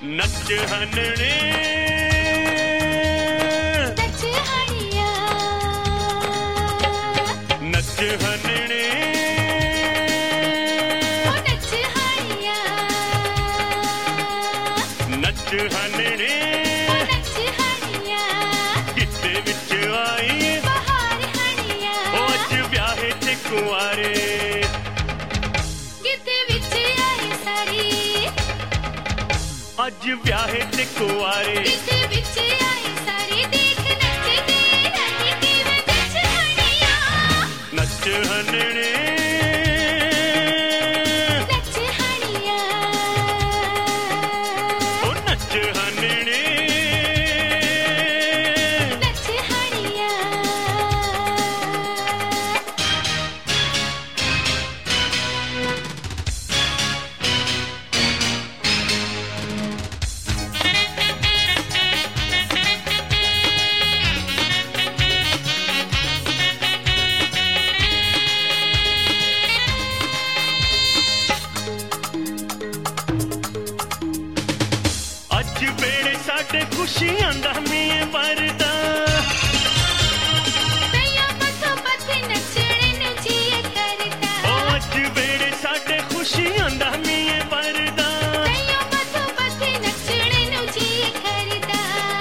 नच हनने नच हनिया नच हनने ओ नच हनिया नच हनने ओ नच हनिया किते विच आई बहार हनिया ओ अज ब्याहे ते कुआरे किते विच आई सारी अज ब्याहे ते कुआरे किते विच आई सारी देख नचदी रही किवें नच हनिया नच हनने नच हनिया ओ नच हनने नच हनिया अज वेले साडे खुशियां दा मींह वरदा तैयां बथो बथ नचण नू जी करदा ओ अज वेले साडे खुशियां दा मींह वरदा तैयां बथो बथ नचण नू जी करदा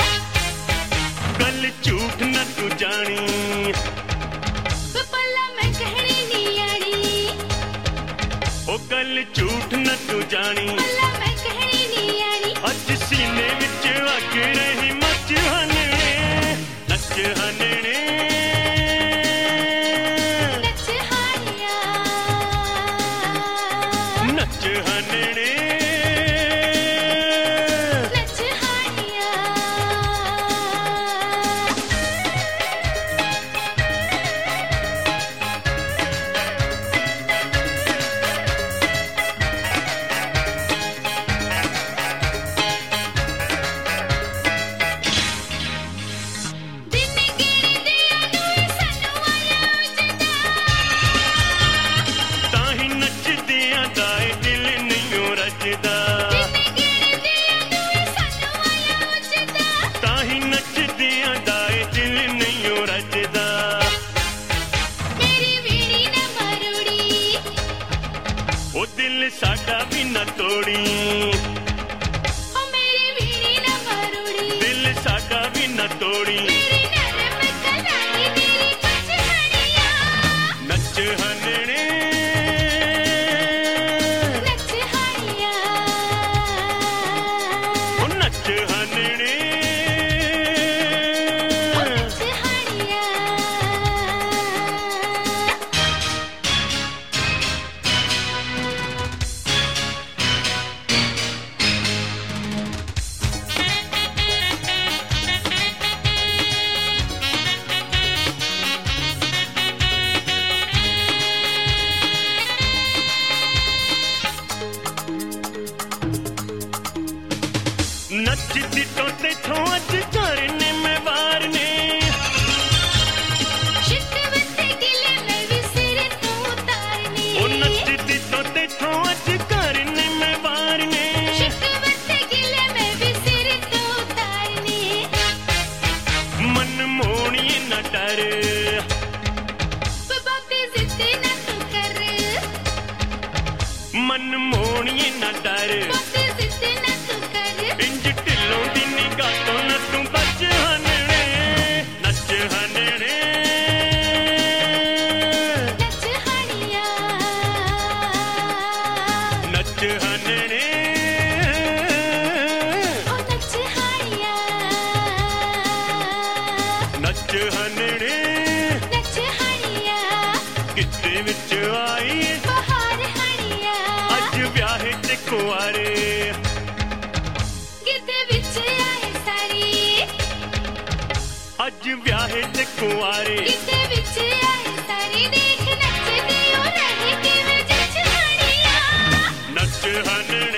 गल झूठ न तू जानी पपला मैं कहणी नी आड़ी ओ गल झूठ न तू जानी पल्ला मैं कहणी नी आड़ी अज सीने विच अग रही मच हनने नच हनने नच हानिया नच हनने नच हानिया दिन गिण दिया नूं सानू आया उजदा ताही नचदियां दाए दिल नहीं रजदा दिन गिण दिया नूं सानू आया उजदा ताही नचदियां दाए दिल नहीं रजदा मेरी वीणी न मरुड़ी ओ दिल साडा भी न तोड़ी ओ मेरी वीणी न मरुड़ी दिल साडा भी न तोड़ी मेरी नरम कलाई तेरी कुछ हनिया नच हनने नच हनिया ओ नच हनने ओ नच हनिया नचदी तो तेथों अज करने मैं वारने शिकवत गिले मैं विसर तू उतारनी ओ नचदी तो तेथों अज करने मैं वारने शिकवत गिले मैं विसर तू उतारनी मन मोहनी न डर बातें जिद न तू कर मन मोहनी न डर बातें जिद न तू कर इंज ढिलों दी निगाह तो न तू बच हनने नच हनने नच हनिया नच हनने ओ नच हनिया नच हनने नच हनिया किते विच आई बहार हनिया अज ब्याहे ते कुआरे किते विच आए सारी अज ब्याहे ते कुआरे किते विच आए सारी देख नचदी ओ रही किवें जच हनिया नच हनने